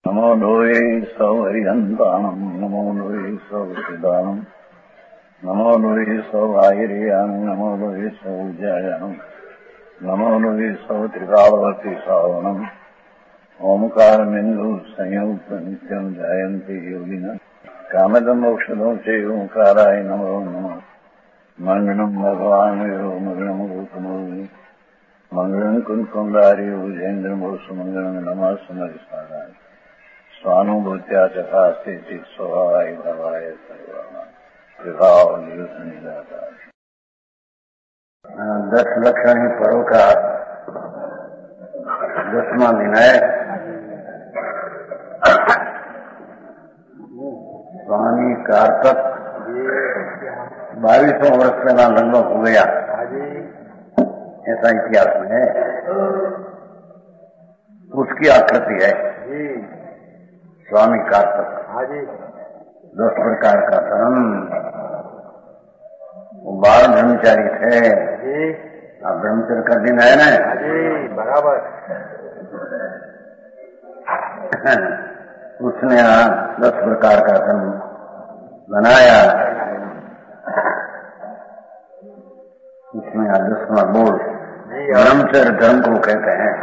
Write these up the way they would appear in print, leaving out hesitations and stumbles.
नमो लोये सौहरिहन्ताणम् नमो लोये सौहृदानम् नमो लोये सौभागिर्यानम् नमो लोये सौजायानम् नमो लोये सौत्रिकालवती सावनम् ओंकारमिन्दु संयुक्त नित्यम् जयन्ति योगिनः कामदम् मोक्षदम् च ओंकाराय नमो नमः मङ्गलम् भगवान् विरो मङ्गलम् गौतमोऽग्नि मङ्गलम् कुन्कुण्डारि भुजेन्द्रमोसुमङ्गलम् नमः समरिसाराय स्वानुभूत्या चकास्ते स्वभावाय भवाय सर्वाणाम् विभाव नियुक्त निराकार 10 लक्षणी पर्व का 10वां दिन है। स्वामी कार्तक 2200 वर्ष पहला लगभग हो गया, ऐसा इतिहास में है। उसकी आकृति है स्वामी कार्तक। 10 प्रकार का धर्म। वो बाल ब्रह्मचारी थे। अब ब्रह्मचर्य का दिन है ना, बराबर। उसने 10 प्रकार का धर्म बनाया। उसमें 10वां बोल ब्रह्मचर्य धर्म को कहते हैं।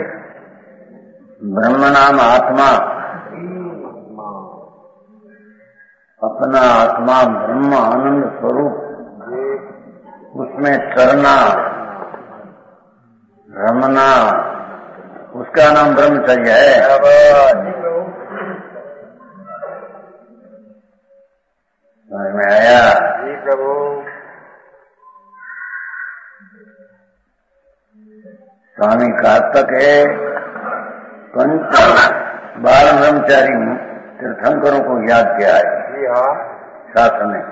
ब्रह्म नाम आत्मा, अपना आत्मा ब्रह्म आनंद स्वरूप, उसमें चरना रमना, उसका नाम ब्रह्मचर्य है। समझ में आया? जी प्रभु। स्वामी कार्तक है। पंच बाल ब्रह्मचारी तीर्थंकरों को याद किया है शास्त्र में।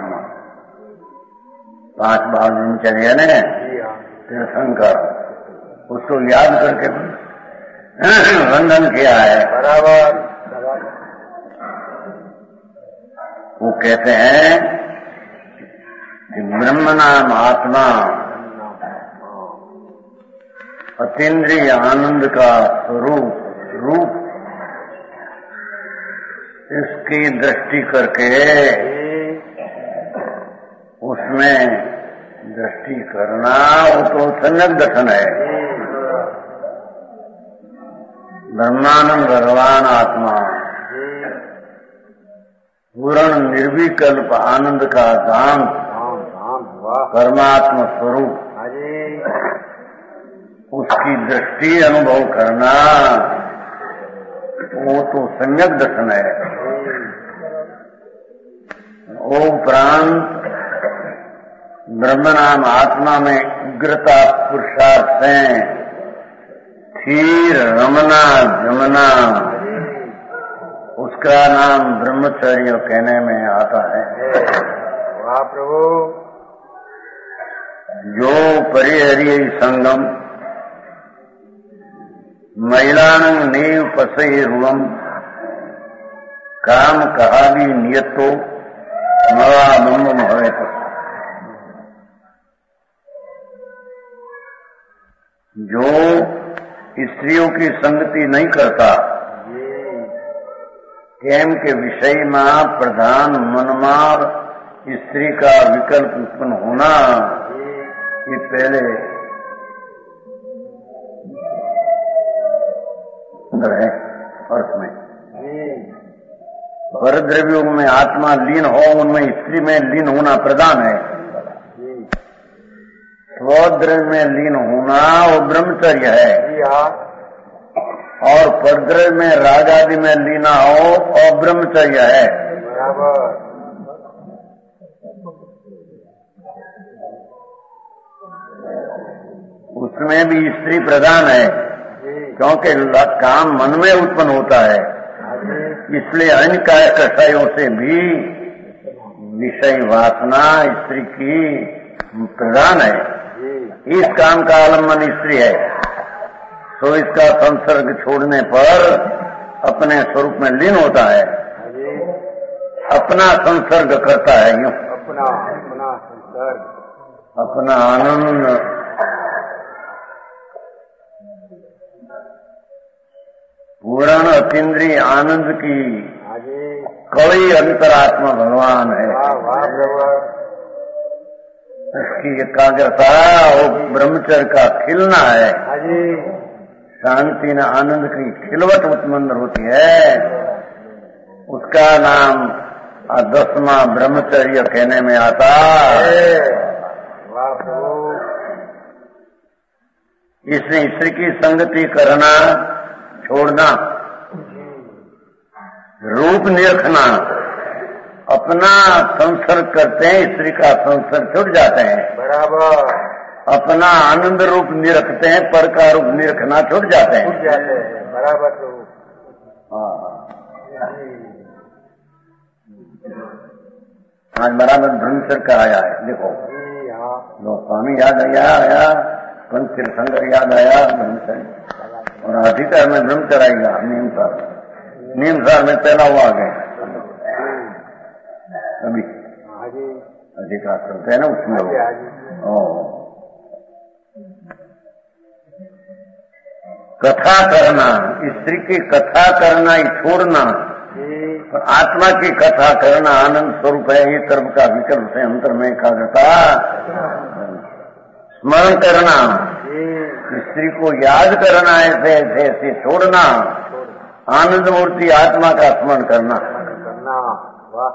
5 बाल ब्रह्मचर्य ने तीर्थंकर, उसको याद करके वंदन किया है। बराबर। वो कहते हैं कि ब्रह्म नाम आत्मा अतीन्द्रिय आनंद का स्वरूप रूप, इसकी दृष्टि करके उसमें दृष्टि करना, वो तो सम्यक दर्शन है। ब्रह्मानंद भगवान आत्मा पूर्ण निर्विकल्प आनंद का धाम परमात्मा स्वरूप, उसकी दृष्टि अनुभव करना, वो तो सम्यक दर्शन है। उपरांत ब्रह्म नाम आत्मा में उग्रता पुरुषार्थ है, थीर रमना जमना, उसका नाम ब्रह्मचर्य कहने में आता है। वाह प्रभु। जो परिहरिय संगम महिलानंग नीव पसैरुवम काम कहावी नियतो मवा ब्रह्म भवेत। जो स्त्रियों की संगति नहीं करता, केम के विषय में प्रधान मनमार स्त्री का विकल्प उत्पन्न होना, ये पहले है अर्थ में। परद्रव्यों में आत्मा लीन हो, उनमें स्त्री में लीन होना प्रधान है। स्वद्रव्य में लीन होना वो ब्रह्मचर्य है। और परद्रव्य में राग आदि में लीना हो और ब्रह्मचर्य है। बराबर। उसमें भी स्त्री प्रधान है, क्योंकि काम मन में उत्पन्न होता है। इसलिए अन्य काय कषायों से भी विषय वासना स्त्री की प्रधान है। इस काम का आलम्बन स्त्री है, तो इसका संसर्ग छोड़ने पर अपने स्वरूप में लीन होता है, अपना संसर्ग करता है। यूं अपना संसर्ग, अपना आनंद, पूर्ण अतीन्द्रिय आनंद की हाँ जी कवि अंतरात्मा भगवान है। वाह वाह प्रभु उसकी एकाग्रता और ब्रह्मचर्य का खिलना है। हाँ जी शांति न आनंद की खिलवट उत्पन्न होती है। उसका नाम 10वां ब्रह्मचर्य कहने में आता है। वाह प्रभु इसलिए स्त्री की संगति करना छोड़ना, रूप निरखना, अपना संसर्ग करते हैं, स्त्री का संसर्ग छूट जाते हैं। बराबर अपना आनंद रूप निरखते हैं, पर का रूप निरखना छूट जाते हैं। छूट जाते हैं। बराबर प्रभु आज बराबर ब्रह्मचर्य का आया है। देखो जी हाँ लो स्वामी याद आया, पंच तीर्थंकर याद आया, ब्रह्मचर्य और अधिकार में ब्रह्मचर्य आएगा। नीम सार में पहला हुआ आ गया अभी हाँ जी अधिकार करते हैं ना उसमें। हाँ जी कथा करना, स्त्री की कथा करना ही छोड़ना, जी और आत्मा की कथा करना आनंद स्वरूप है। ये कर्म का विकल्प से अंतर में एकाग्रता स्मरण करना, जी स्त्री को याद करना, ऐसे ऐसे ऐसे छोड़ना, आनंद मूर्ति आत्मा का स्मरण करना। करना वाह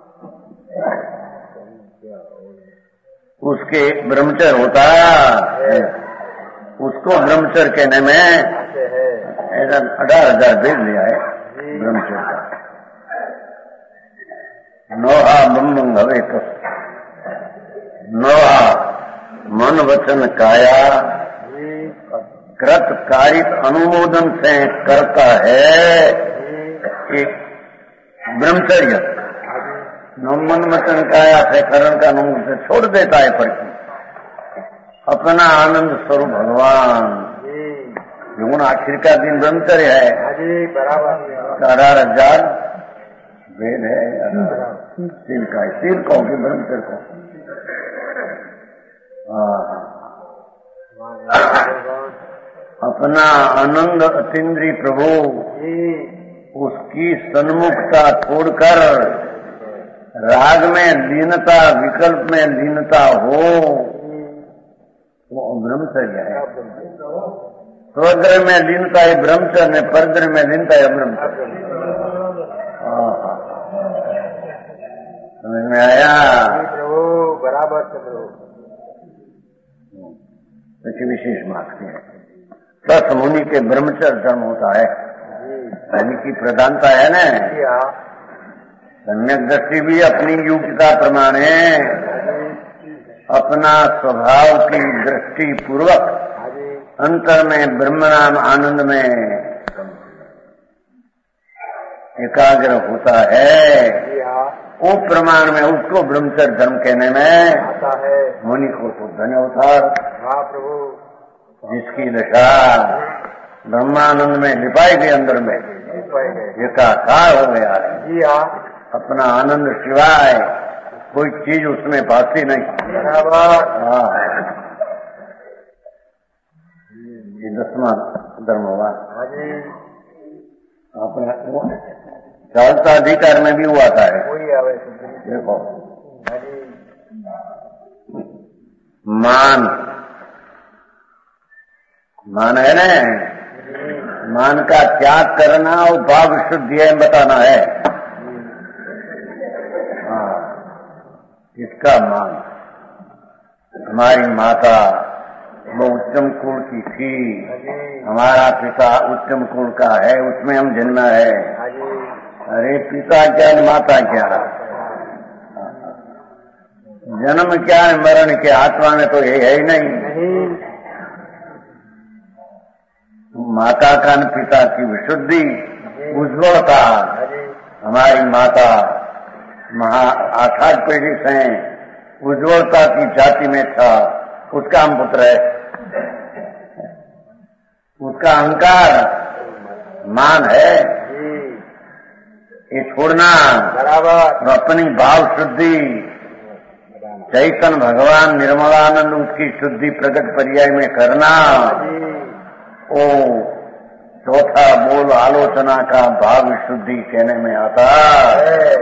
उसके ब्रह्मचर्य होता है। उसको ब्रह्मचर्य कहने में ऐसे है ऐसा 18,000 भेज लिया है ब्रह्मचर्य का। नोहा बम्बंग हवे नोहा मन वचन काया जी कृत कारिक अनुमोदन से करता है एक ब्रह्मचर्य। न मन वचन काया से करण का अनुमोदन से छोड़ देता है पर अपना आनंद स्वरूप भगवान। जी जो आखिर का दिन ब्रह्मचर्य है। हाँ जी बराबर 18,000 वेद है। सील का सील कहो कि ब्रह्मचर्य को अपना आनंद अतीन्द्रिय प्रभु जी उसकी सन्मुखता छोड़कर राग में लीनता, विकल्प में लीनता हो, वो ब्रह्मचर्य है। स्वग्रह में लीनता है ब्रह्मचर्य, परग्रह में लीनता है ब्रह्मचर्य। समझ में आया? प्रभु बराबर से प्रभु इसकी विशेष मांगते हैं। दस मुनि के ब्रह्मचर्य धर्म होता है। धन की प्रधानता है ना। सम्यक दृष्टि भी अपनी योग्यता प्रमाणे अपना स्वभाव की दृष्टि पूर्वक अंतर में ब्रह्म नाम आनंद में एकाग्र होता है। वो प्रमाण में उसको ब्रह्मचर्य धर्म कहने में आता है। मुनि को तो धन्य होता प्रभु जिसकी दशा ब्रह्मानंद में लिपाई गई, अंदर में एकाकार हो गया है। जी हाँ अपना आनंद सिवाय कोई चीज उसमें भाती नहीं। ये 10वां धर्म हुआ। अपना चालता अधिकार में भी हुआ था। देखो मान है ना, मान का त्याग करना और भाव शुद्धि है बताना है। इसका मान हमारी माता वो उत्तम कुल की थी, हमारा पिता उत्तम कुल का है, उसमें हम जन्मा है। अरे पिता क्या माता क्या, जन्म क्या मरण क्या, आत्मा में तो ये है ही नहीं। माता का पिता की विशुद्धि उज्ज्वलता, हमारी माता 8 पीढ़ी से उज्ज्वलता की जाति में था, उसका हम पुत्र है। उसका अहंकार मान है, ये छोड़ना बराबर। अपनी भाव शुद्धि चैतन्य भगवान निर्मलानंद उसकी शुद्धि प्रकट पर्याय में करना, ओ चौथा बोल आलोचना का भाव शुद्धि कहने में आता है।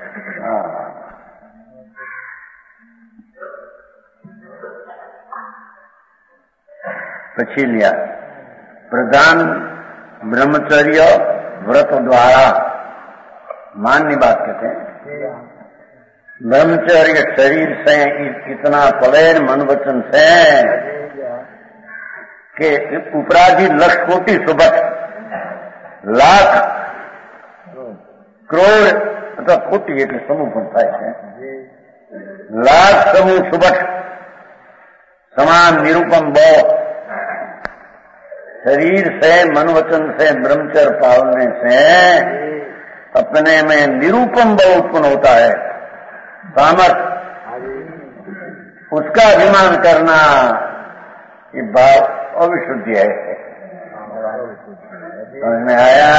પછી लिया प्रधान ब्रह्मचर्य व्रत द्वारा मान्य बात कहते हैं। ब्रह्मचर्य शरीर से इतना पलेन मन वचन से कि उपराधी लक्ष कोटि सुबह लाख करोड़ अथवा कोटि એટલે સમૂહ પણ થાય છે। લાખ સમૂહ સુબહ समान निरूपम भाव शरीर से मन वचन से ब्रह्मचर्य पालने से अपने में निरूपम भाव उत्पन्न होता है। सामर्थ उसका अभिमान करना ये भाव अविशुद्धि है। समझ में आया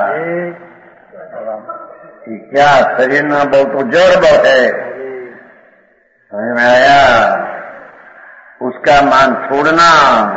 कि क्या शरीर ना भाव तो जड़ भाव है। समझ में आया उसका मान छोड़ना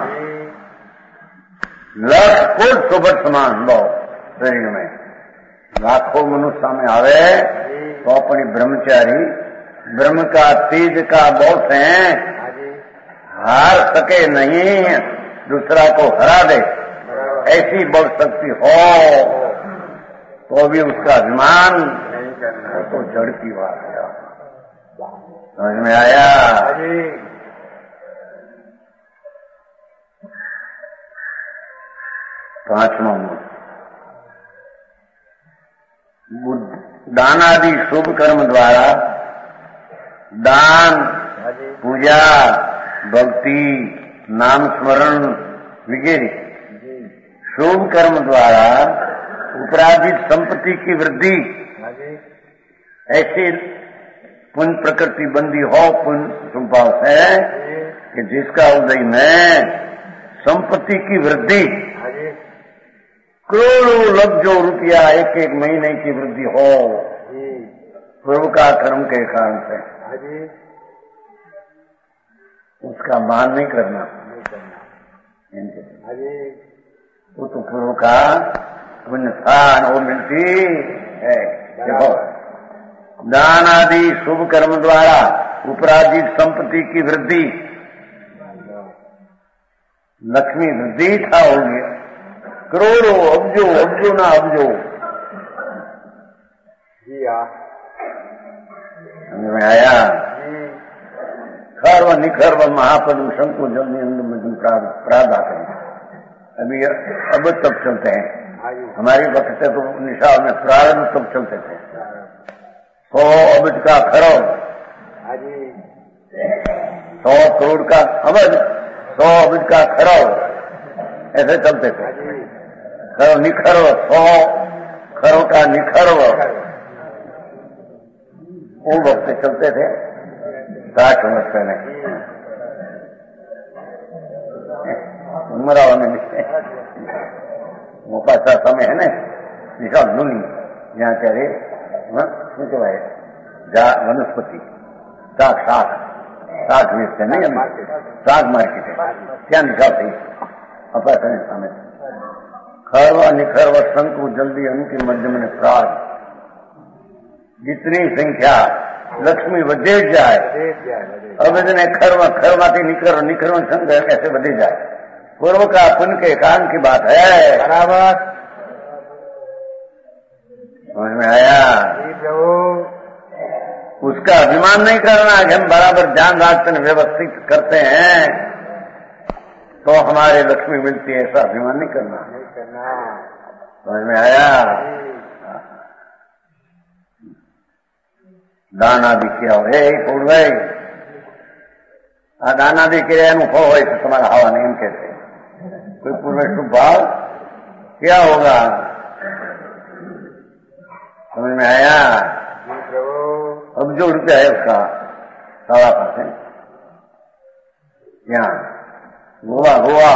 लक्ष कोट सुबह समान भाव शरीर में लाखों मनुष्य सामने आवे तो अपनी ब्रह्मचारी ब्रह्म का तेज का भाव से हार सके नहीं, दूसरा को हरा दे ऐसी बल शक्ति हो तो भी उसका अभिमान तो जड़ की बात है। समझ में आया? पांचवा दान आदि शुभ कर्म द्वारा दान पूजा भक्ति नाम स्मरण वगैरह शुभ कर्म द्वारा उपराजित संपत्ति की वृद्धि ऐसी पुण्य प्रकृति बंदी हो पुण्य स्वभाव से कि जिसका उदय में संपत्ति की वृद्धि करोड़ों लक्षों रुपया एक एक महीने की वृद्धि हो पूर्व का कर्म के कारण से उसका मान नहीं करना। वो तो पूर्व का पुण्य स्थान वो मिलती है। देखो दान आदि शुभ कर्म द्वारा उपराजित संपत्ति की वृद्धि लक्ष्मी वृद्धि था होगी करोड़ों अब्जो ना अब्जो समझ में आया? खर्व निखर्व महापद शंकु जल्दी अंदर प्राधा करें अभी अब तब चलते हैं। हमारी वक्त से तो निशा में प्रारंभ तब चलते थे। 100 अब्ज का खरव 100 करोड़ का अब्ज 100 अब्ज का खरव ऐसे चलते थे। खरव निखर्व 100 खरव का निखर्व वो वक्त चलते थे 60 वर्ष पहले। उमरा होने वो पासा समय है ना निशाल नुनी यहाँ ત્યારે શું કહેવાય વનસ્પતિ શાક વેચશે નહીં શાક માર્કેટ ત્યાં નિશાળ થઈ અપાસને સામે खर्व निखर्व शंकु जल्दी अंतिम मध्यम ने प्राग जितनी संख्या लक्ष्मी વધે જાય अब इतने खर्वाती निखर्व शंकर ऐसे बढ़े जाए। पूर्व का पुण्य के काम की बात है। बराबर समझ में आया? उसका अभिमान नहीं करना कि हम बराबर ध्यान राखते व्यवस्थित करते हैं तो हमारे लक्ष्मी मिलती है, ऐसा अभिमान नहीं करना। समझ में आया? દાન આદિ ક્રિયા હોય એ છોડવાય આ દાન આદि ક્રિયાનું ફળ હોય તો તમારા હવાને એમ કહેશે कोई पूर्व शुभ भाव क्या होगा? समझ में आया? अब जो रुपया है उसका सारा पास है यहाँ गोवा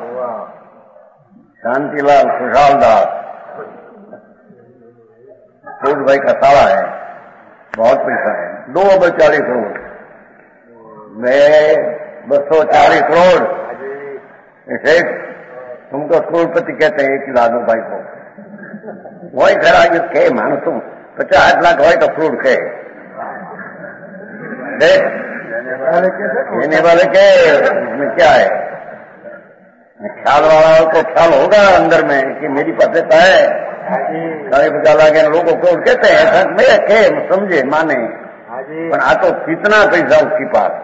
शांतिलाल खुशहाल दास फूड भाई का साला है, बहुत पैसा है, 240 करोड़ में 240 करोड़ ऐसे तुमको करोड़पति कहते हैं, 1 लाख भाई को वही खरा के मानो तुम 50 लाख हो तो फ्रूट के देने वाले के उसमें क्या है? ख्याल वाला को ख्याल होगा अंदर में कि मेरी पात्रता है। 50 लाख लोगों को कहते हैं ऐसा मेरे के समझे माने, पर आ तो कितना पैसा उसके पास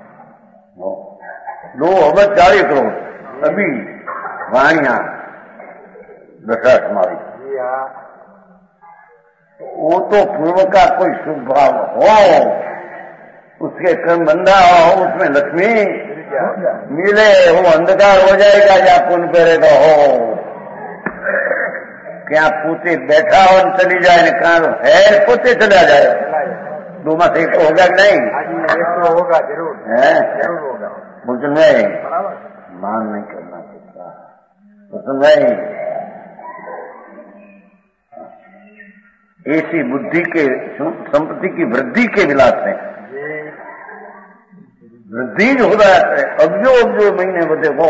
2 अरब 40 करोड़ अभी वाणिया दशा हमारी। वो तो पूर्व का कोई शुभ भाव हो, उसके कर्म बंधा हो, उसमें लक्ष्मी मिले, वो अंधकार हो जाएगा या पुण्य करेगा हो। क्या पूते बैठा हो चली जाए, कहाँ है पोते चला जाए, 2 में से 1 तो होगा कि नहीं? तो होगा जरूर है, जरूर होगा। बोल नहीं मान नहीं करना पड़ता, तो नहीं ऐसी बुद्धि के संपत्ति की वृद्धि के विलास में वृद्धि जो हो रहा है। अब जो महीने बदे हो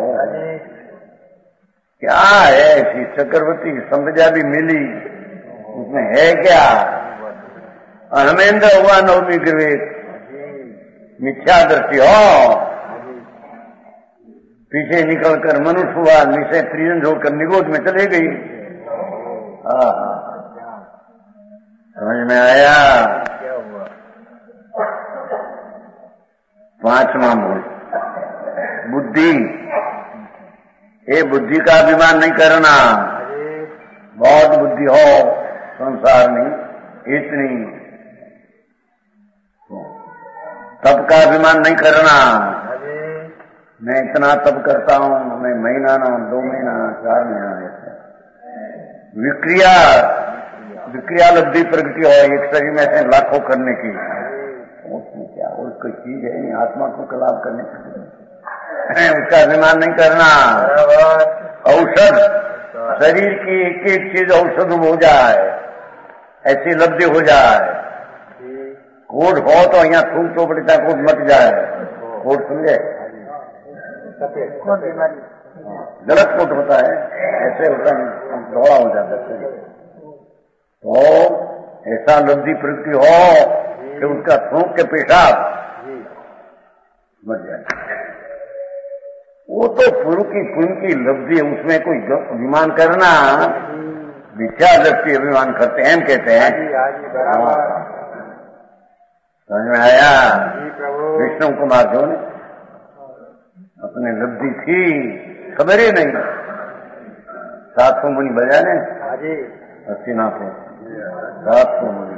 क्या है ऐसी चक्रवर्ती संपदा भी मिली, उसमें है क्या? हमेंद्र हुआ नवमी गिरवे मिथ्या दृष्टि हो, पीछे निकलकर मनुष्य हुआ, निश्चय त्रिजन जोड़कर निगोद में चले गई। समझ में आया? क्या हुआ? 5वां मूल बुद्धि। ये बुद्धि का अभिमान नहीं करना। बहुत बुद्धि हो संसार में इतनी, तब का अभिमान नहीं करना। मैं इतना तब करता हूं, मैं महीना ना 2 महीना 4 महीना ऐसे विक्रिया लब्धि प्रगति हो, एक शरीर में से लाखों करने की, उसमें क्या और कोई चीज है नहीं, आत्मा को कलाप करने की उसका अभिमान नहीं करना। औषध शरीर की एक चीज औषध हो जाए, ऐसी लब्धि हो जाए। कोड हो तो यहाँ थूक तो पड़ता, कोड मट जाए, कोड समझे? गलत कोड होता है, ऐसे होता है धोड़ा हो जाता है। तो ऐसा लब्धि प्रगति हो कि उसका थूक के पेशाब मर जाए। वो तो पूर्व की पुण्य की लब्धि है, उसमें कोई अभिमान करना मिथ्या दृष्टि अभिमान करते हैं, हम कहते हैं। समझ में आया? विष्णु कुमार जो ने अपने लब्धि थी, खबर ही नहीं, 700 मुनि बजाने हस्तिनाथ है, 700 मुनि।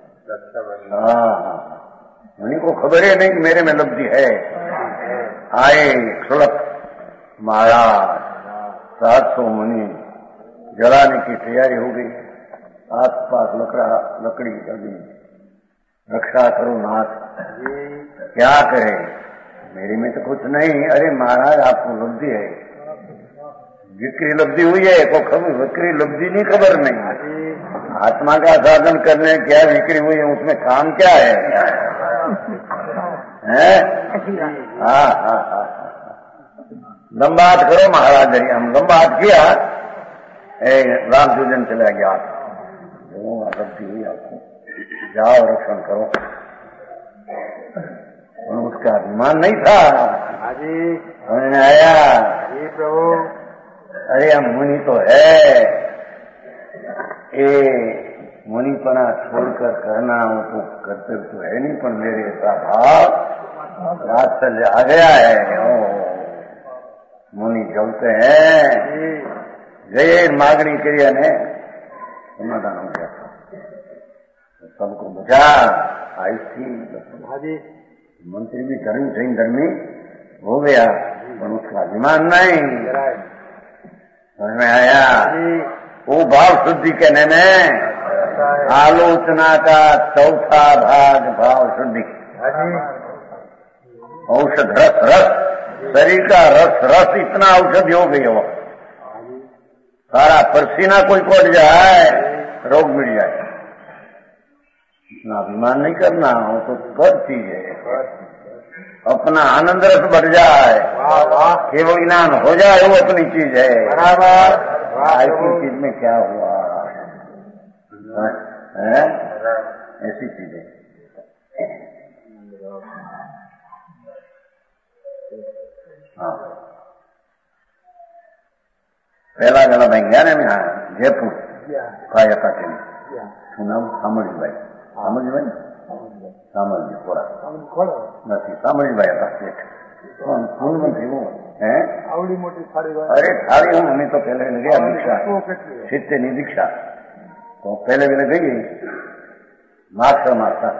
मुनि को खबर ही नहीं मेरे में लब्धि है। आए सुलभ महाराज, 700 मुनि जलाने की तैयारी हो गई। आस पास लकड़ी अभी रक्षा करो नाथ, क्या करे, मेरे में तो कुछ नहीं। अरे महाराज आपको लब्धि है, विक्री लब्धि हुई है, को खबर विक्री लब्धि नहीं, खबर नहीं। आत्मा का साधन करने क्या विक्री हुई है, उसमें काम क्या है? हाँ। लंबा हाथ करो महाराज, हम लंबा हाथ किया, राम सूजन चला गया, लब्धि हुई आपको, जाओ रक्षण करो। उसका अभिमान नहीं था। समझ में आया? प्रभु। अरे हम मुनि तो है, ये मुनिपना छोड़कर करना वो तो कर्तव्य तो है नहीं, पर मेरे ऐसा भाव वात्सल्य आ गया है। मुनि चलते हैं, जय मागणी क्रिया ने समाधान हो गया, सबको बचा। आई थी मंत्री भी धर्मी हो गया, पर उसका अभिमान नहीं। समझ में आया? वो भाव शुद्धि कहने में आलोचना का 4था भाग भाव शुद्धि। औषध रस शरीर का रस इतना औषधि हो गई हो, सारा पसीना कोई पड़ जाए रोग मिट जाए। इतना अभिमान नहीं करना, वो तो कर चीज है। अपना आनंद रस बढ़ जाए, वाह वाह, केवल ज्ञान हो जाए, वो अपनी चीज है। बराबर, वाह ऐसी प्रभु, चीज में क्या हुआ है? ऐसी चीजें हाँ। पहला जरा मैं गया ने मैं जयपुर काय अकादमी नाम સામળજીભાઈ સામળજી ખોરા નથી સામળજીભાઈ હતા શેઠ ફૂલ નથી હું હે આવડી મોટી થાળી હોય, અરે થાળી હું અમે તો પહેલે ગયા દીક્ષા 70 ની દીક્ષા તો પહેલે વેલે ગઈ માસ્ટર માસ્ટર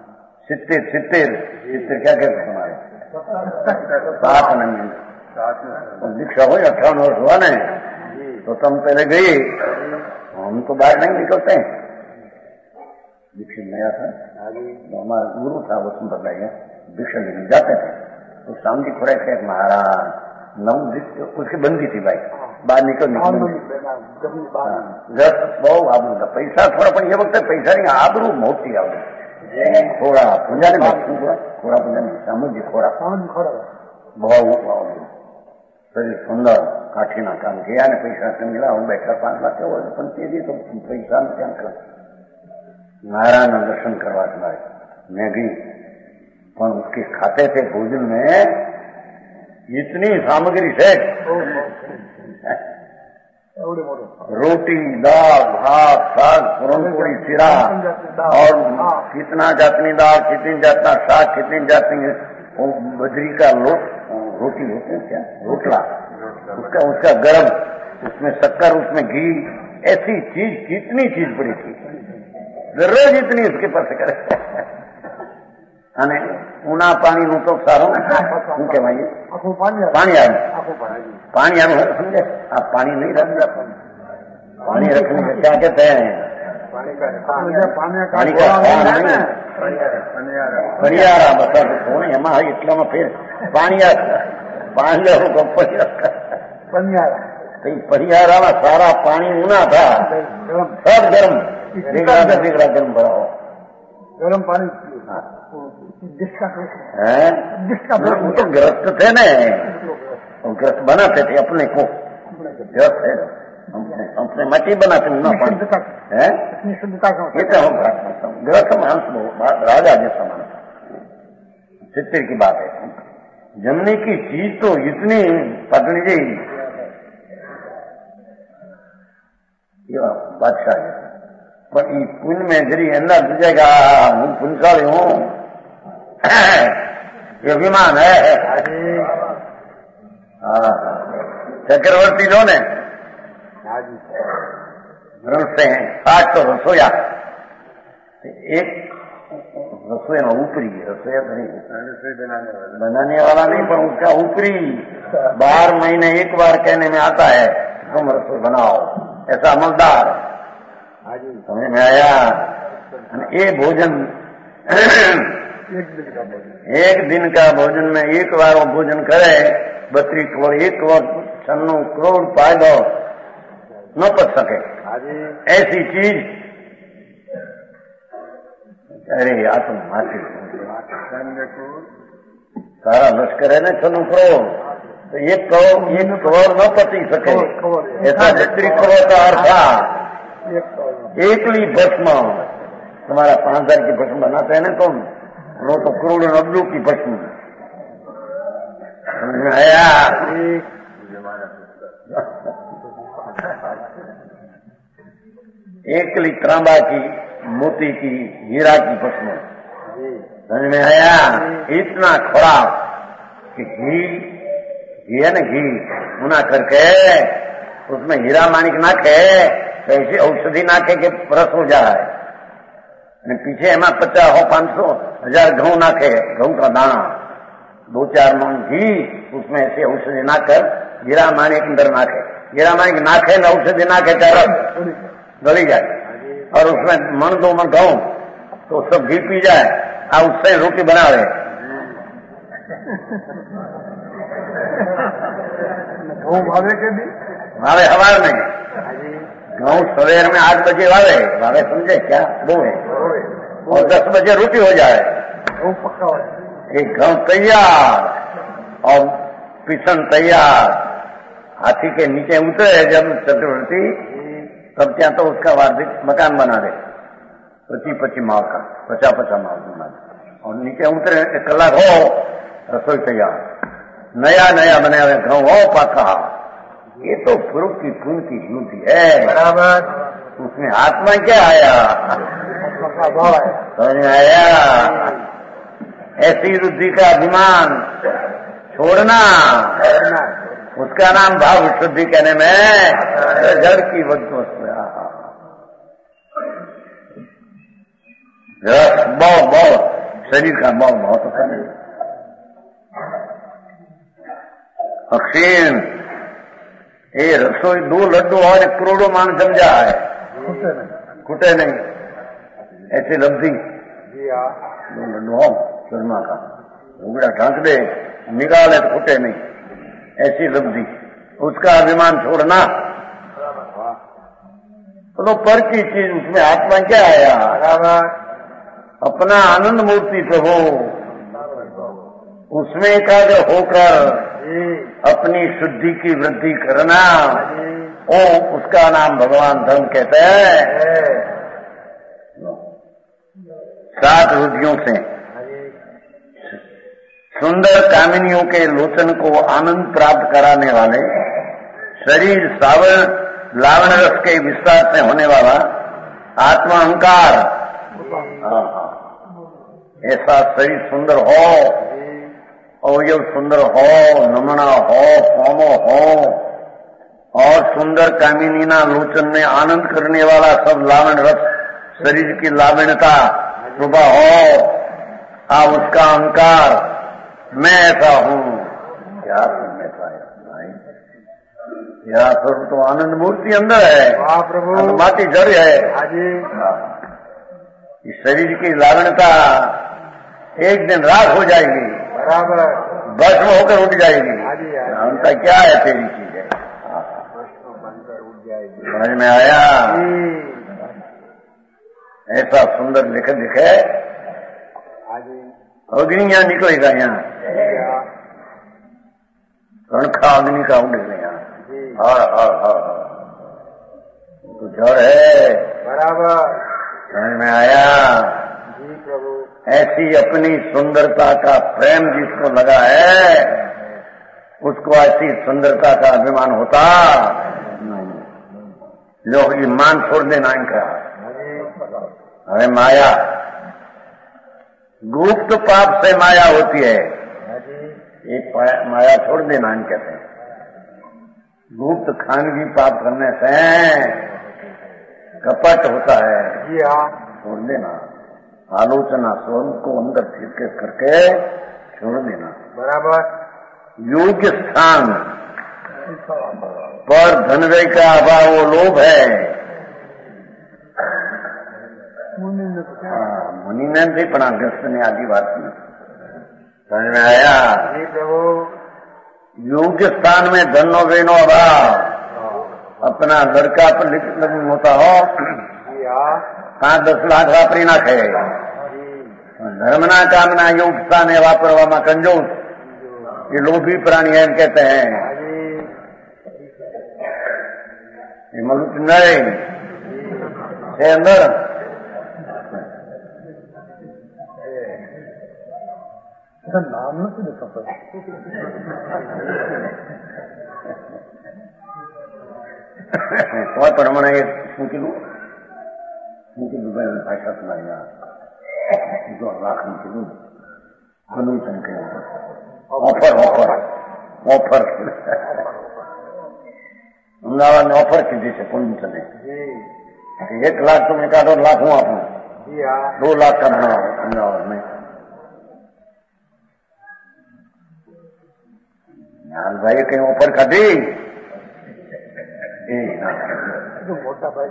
70 क्या कहते तुम्हारे 7 नहीं दीक्षा हुई 58 वर्ष हुआ ना तो तुम पहले गई, हम तो बाहर नहीं निकलते हैं। दीक्षित नया था तो हमारा गुरु था वो सुन बताइए दीक्षा लेने जाते थे तो शाम जी खुराक थे महाराज नव उसकी बंदी थी भाई बाहर निकल बहु आबरू था पैसा थोड़ा पण ये वक्त पैसा नहीं आबरू मोटी आबरू खोड़ा पूजा ने खोड़ा पूजा ने सामूजी खोड़ा बहु शरीर सुंदर काठीना काम किया ने पैसा से मिला हूँ बैठा 5 लाख के पण तेजी तो पैसा में क्या कर नारायण दर्शन करवा तुम्हारे मैं गई पर उसके खाते से भोजन में इतनी सामग्री है रोटी दाल भात साग पूरी सिरा और कितना जातनी दाल कितनी जातना साग कितनी जातनी बजरी का रोटी होते हैं क्या रोटला उसका गरम उसमें शक्कर उसमें घी ऐसी चीज कितनी चीज पड़ी थी रोज इतनी उसके पास करे અને ઉના પાણીનું તો સારું શું કહેવાય પાણી આવ્યું સમજે આ પાણી નહીં રખતા पानी रखने से क्या कहते हैं पानी का परियारा बता कौन एमा એટલામાં ફેર પાણી परियारा सारा पानी ऊना था सब गर्म गर्म भरा गरम पानी वो तो ग्रस्त थे न ग्रस्त बनाते थे अपने को ग्रस्त है अपने मटी बनाते ऊना पानी है ये तो हम ग्रस्त मांस राजा जैसा मानस चित्र की बात है जमने की चीज तो इतनी पकड़ी गई बादशाह पर पुण्य में जरी अंदर बुझेगा हूँ पुण्यशाली हूँ ये अभिमान है चक्रवर्ती जो ने रमते हैं 60 तो रसोया एक रसोई में ऊपरी रसोई बनाने वाला नहीं पर उसका ऊपरी 12 महीने एक बार कहने में आता है तुम रसोई बनाओ ऐसा अमलदार समझ में आया ये भोजन एक दिन का भोजन में एक बार वो भोजन करे 32 करोड़ एक वक्त 96 करोड़ पाए दो न पच सके ऐसी चीज अरे या तुम माची सारा लश्कर है ना 96 करोड़ तो एक करोड़ न पची सके ऐसा 32 करोड़ का अर्थ था एकली भस्म तुम्हारा 5000 की भस्म बनाते हैं ना तुम वो तो करोड़ों अब्दू की भस्म आया एकली तांबा की मोती की हीरा की भस्म समझ में आया इतना खुराक कि घी है ना घी मुना करके उसमें हीरा मानिक नाखे ऐसी औषधि नाखे के रस हो जाए पीछे एमा 50 500 1000 गेहूं नाखे गेहूं का दाना 2-4 मन घी उसमें ऐसे औषधि नाकर हीरा मानिक अंदर नाखे हीरा मानिक नाखे न औषधि नाखे चार गली जाए और उसमें मन 2 मन गेहूं तो सब घी पी जाए और उससे रोटी बनावे भावे हवार में गाँव सवेर में 8 बजे वावे समझे क्या वो है और 10 बजे रोटी हो जाए एक गांव तैयार और पिछन तैयार, हाथी के नीचे उतरे जब चक्रवर्ती, तब क्या तो उसका वार्षिक मकान बना दे 25-25 माल का, 50-50 माल बना दे, और नीचे उतरे 1 कलाक हो रसोई तैयार, नया नया बनाया हुआ गाँव हो पाका। ये तो फुरुक की खून की युद्धि है बराबर। उसमें आत्मा क्या आया, समझ में आया? ऐसी रुद्धि का अभिमान छोड़ना, उसका नाम भाव शुद्धि कहने में जड़ की वस्तु बहुत शरीर का बहुत होता है। अक्षीण ये रसोई 2 लड्डू और 1 करोड़ों मान समझा है, खुटे नहीं, ऐसे लब्धी 2 लड्डू हो शर्मा का उगड़ा ढांक दे निकाले तो खुटे नहीं, ऐसी लब्धी, उसका अभिमान छोड़ना। तो पर की चीज उसमें आत्मा क्या आया, अपना आनंद मूर्ति प्रभु, उसमें एकाग्र होकर अपनी शुद्धि की वृद्धि करना, ओ उसका नाम भगवान धर्म कहते हैं। 7 रुधियों से सुंदर कामिनियों के लोचन को आनंद प्राप्त कराने वाले, शरीर सावर लावण रस के विस्तार से होने वाला आत्मा अहंकार, ऐसा शरीर सुंदर हो, अवयव सुंदर हो, नमना हो, कोमो हो, और सुंदर कामिनीना लोचन में आनंद करने वाला सब लावण रस, शरीर की लावण्यता सुबह हो, उसका अहंकार मैं ऐसा हूं, क्या सुनने पाया यह सब तो आनंद मूर्ति अंदर है, प्रभु माटी जड़ है। इस शरीर की लावण्यता एक दिन रात हो जाएगी, बराबर भस्म होकर उठ जाएगी। लावण्यता क्या है, तेरी चीज है, समझ में आया? ऐसा सुंदर लिखे दिखे, अग्नि यहाँ निकलेगा, यहाँ कणखा अग्नि का उड़ेगा यहाँ, तो जड़ है, बराबर समझ में आया? जी प्रभु। ऐसी अपनी सुंदरता का प्रेम जिसको लगा है, उसको ऐसी सुंदरता का अभिमान होता लोग ईमान छोड़ देना इनका। अरे माया, गुप्त पाप से माया होती है, एक माया छोड़ देना इन कहते हैं। गुप्त खानगी पाप करने से कपट होता है, जी हाँ, छोड़ देना। आलोचना स्वरूप को अंदर फिर करके छोड़ देना, बराबर। योग्य स्थान पर धनवय का अभाव वो लोभ है। मुनि ने भी पढ़ा, ग्रस्त ने आदिवासी, समझ में आया? जी प्रभु। योग्य स्थान में धनो वेनो अभाव, अपना लड़का पर लग्न होता हो, 5-10 लाख वापरी नाखे, धर्मना कामना योग स्थान है वापरवा कंजूस, ये लोभी प्राणी है कहते हैं। ये मनुष्य नहीं है अंदर, नाम नहीं देखा और परमाणु मुकिलू भाषा सुनाया जो लाख मुकिलू हनुमान के ऑफर अमदावाद ने ऑफर की जैसे कौन चले 1 लाख तुमने कहा 2 लाख हूँ आपने 2 लाख का बना अमदावाद में। भाई कहीं ऑफर कर दी मोटा भाई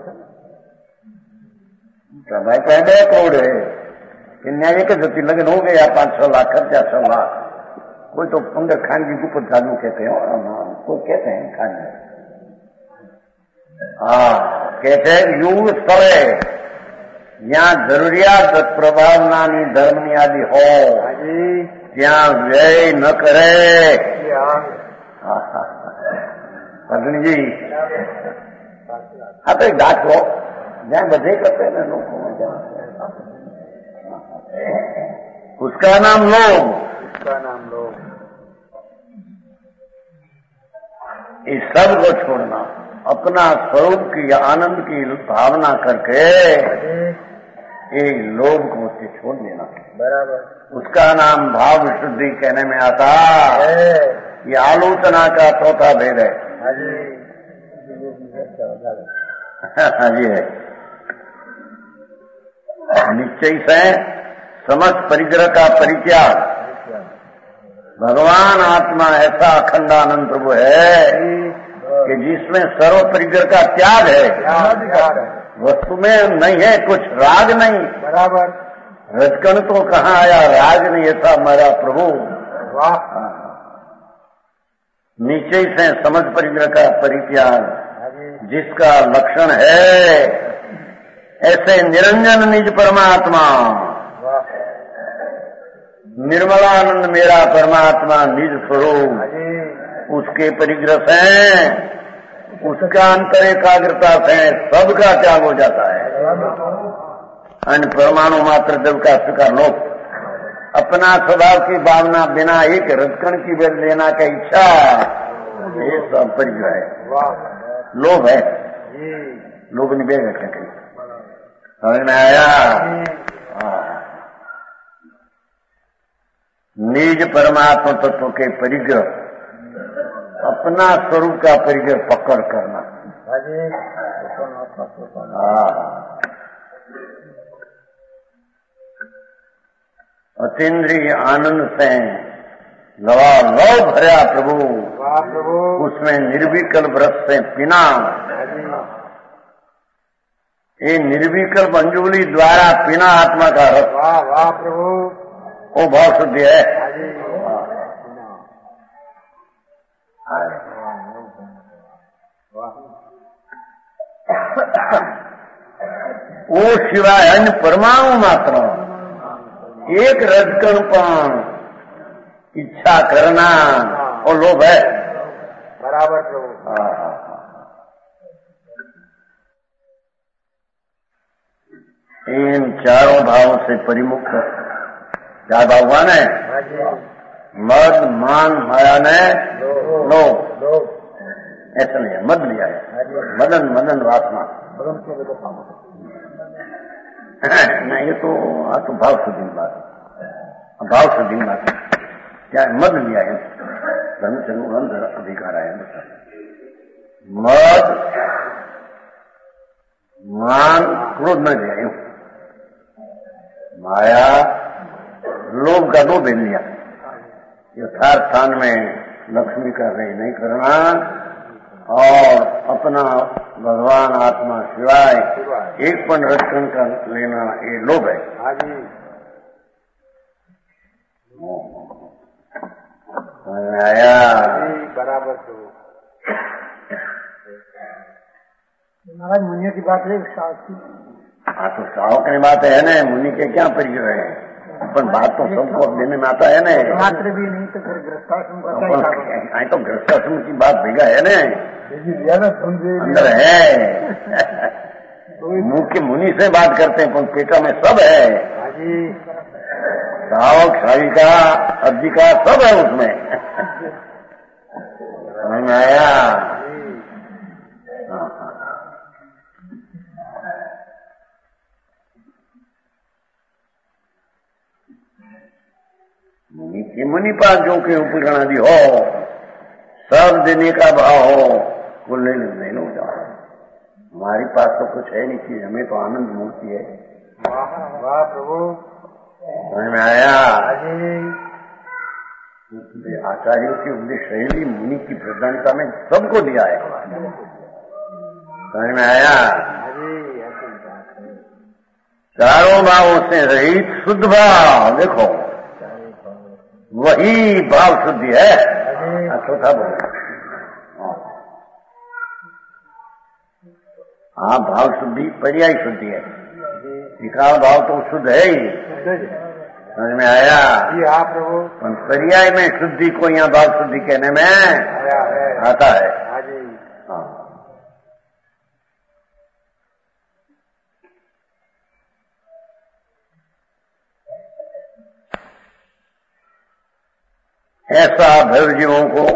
पहले करोड़ है कि न्याय के जति लगन हो गया 5-6 लाख खर्चा 6 लाख। कोई तो अंदर खानगी गुप्त चालू कहते हो, कोई कहते हैं खानगी, कहते हैं युग स्थल यहाँ जरूरियात प्रभावना धर्मनी आदि हो, ત્યાં વ્યય ન કરે. અગ્નિ જી આ તો એક દાખલો જ્યાં બધે કરते ને લોકો उसका नाम लोभ. इस सब को छोड़ना, अपना स्वरूप की आनंद की भावना करके एक लोभ को उससे छोड़ देना. बराबर. उसका नाम भाव विशुद्धि कहने में आता. ये आलोचना का चौथा भेद है. जी है. निश्चय से समस्त परिग्रह का परित्याग. भगवान आत्मा ऐसा अखंडानंद प्रभु है कि जिसमें सर्व परिग्रह का त्याग है. वस्तु में नहीं है कुछ राग नहीं. बराबर. रजकण तो कहाँ आया, राग नहीं था हमारा प्रभु. वाह. निश्चय से समझ परिग्रह का परित्याग जिसका लक्षण है, ऐसे निरंजन निज परमात्मा. निर्मलानंद मेरा परमात्मा निज स्वरूप, उसके परिग्रह से, उसका अंतर एकाग्रता से सबका त्याग हो जाता है. अन्य परमाणु मात्र देव का स्वीकार लोभ. अपना स्वभाव की भावना बिना एक रजकण की बेल लेना का इच्छा, ये सब परिग्रह है. लोभ है. लोभ नहीं बेगा क्या कहीं समझ में आया. निज परमात्मा तत्व के परिग्रह, अपना स्वरूप का परिग्रह पकड़ करना. अतीन्द्रिय आनंद से लवालव भरा प्रभु, उसमें निर्विकल्प रस से पीना. ये निर्विकल्प अंजुली द्वारा पीना आत्मा का रस. वाह प्रभु. वो भाव शुद्धि है. वो सिवाय अन्य परमाणु मात्र एक रजकण पर इच्छा करना और लोभ है. बराबर प्रभु. इन चारों भावों से परिमुक्त चार भाव हुआ ने, मद मान माया ने लोभ. ऐसा नहीं है. मद लिया है. मदन मदन वासना नहीं. ये तो भाव शुद्धि की बात है. भाव शुद्धि की बात है. क्या मद लिया है. धर्म चंद्र अधिकार आया. मद मान क्रोध न लिया. माया लोभ का दो बेल लिया. यथार्थ स्थान में लक्ष्मी का व्यय नहीं करना और अपना भगवान आत्मा सिवाय एक पण रक्षण का लेना, ये लोभ है. आया. बराबर. महाराज मुनिया की बात है. हाँ तो सावक की बात है ना. मुनि के क्या परिचय है. अपन बात तो सबको देने में आता है ना. मात्र भी नहीं तो फिर गृहस्थाश्रम तो गृहस्थाश्रम की बात भेगा है ना. अंदर है. मुंह के मुनि से बात करते हैं पर पेटा में सब है. सावक साविका अधिकार सब है उसमें. समझ में आया. मुनि पास जो के उपकरण आदि हो, सब देने का भाव हो, वो ले लो जाओ. हमारे पास तो कुछ है नहीं चीज. हमें तो आनंद मूर्ति है. वाह प्रभु. समझ में आया. आचार्यों की उपदेश शैली मुनि की प्रधानता में सबको दिया है. समझ में आया. चारों भावों से रहित शुद्ध भाव, देखो वही भाव शुद्धि है. चौथा बोलो. हाँ भाव शुद्धि पर्याय शुद्धि है. विकार भाव तो शुद्ध है ही. समझ में आया? जी हाँ प्रभु। पर्याय में शुद्धि को यहाँ भाव शुद्धि कहने में आता है। हाँ जी। हाँ। ऐसा भैव जीवों को,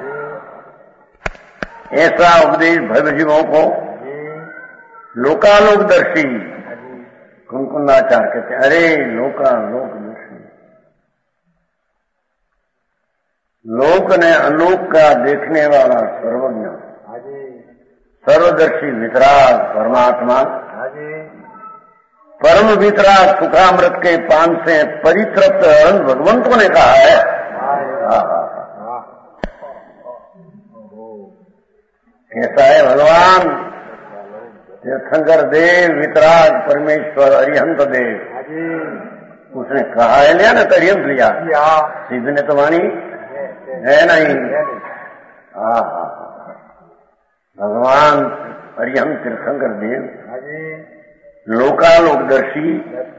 ऐसा उपदेश भैव जीवों को लोकालोकदर्शी कुंकुंदाचार्य कहते हैं। अरे लोकालोकदर्शी, लोक ने अलोक का देखने वाला सर्वज्ञ, सर्वदर्शी वितराग परमात्मा, परम वितराग सुखामृत के पान से परितृप्त भगवंतों ने कहा है। कैसा है भगवान? तीर्थंकर देव, वितराग परमेश्वर, अरिहंत देव, उसने कहा है लिया ना, तो अरिहंत लिया। सिद्ध ने तो वाणी है नहीं। भगवान अरिहंत तीर्थंकर देव लोकालोकदर्शी,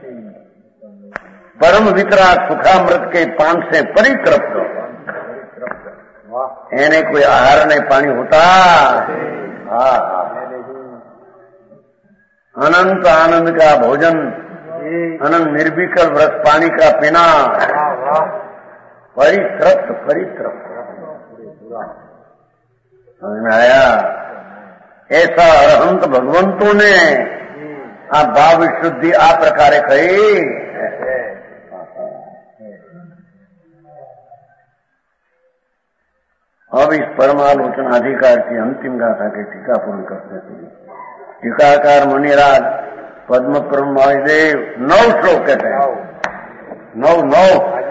परम वितराग सुखामृत के पान से परितृप्त, એને કોઈ આહાર ને પાણી હોતા। अनंत आनंद का भोजन, अनंत निर्विकल्प रस पानी का पीना, परितृप्त परितृप्त। समझ में आया? ऐसा अरहंत भगवंतों ने आ भाव शुद्धि आ प्रकारे कही। अब इस परमालोचन अधिकार की अंतिम गाथा के टीका पूर्ण करते थे। टीकाकार मुनिराज पद्म प्रमदेव 9 श्लोक कहते हैं। 9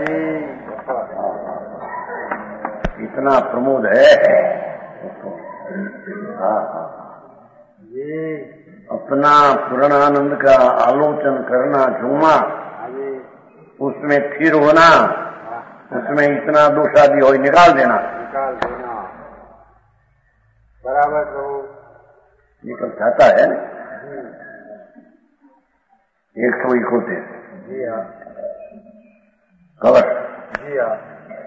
इतना प्रमोद है। अपना पूर्णानंद का आलोचन करना, झूमा, उसमें फिर होना, उसमें इतना दोषादि हो निकाल देना। बराबर प्रभु। ये कब चाहता है ना 171। जी हाँ। कवर। जी हाँ।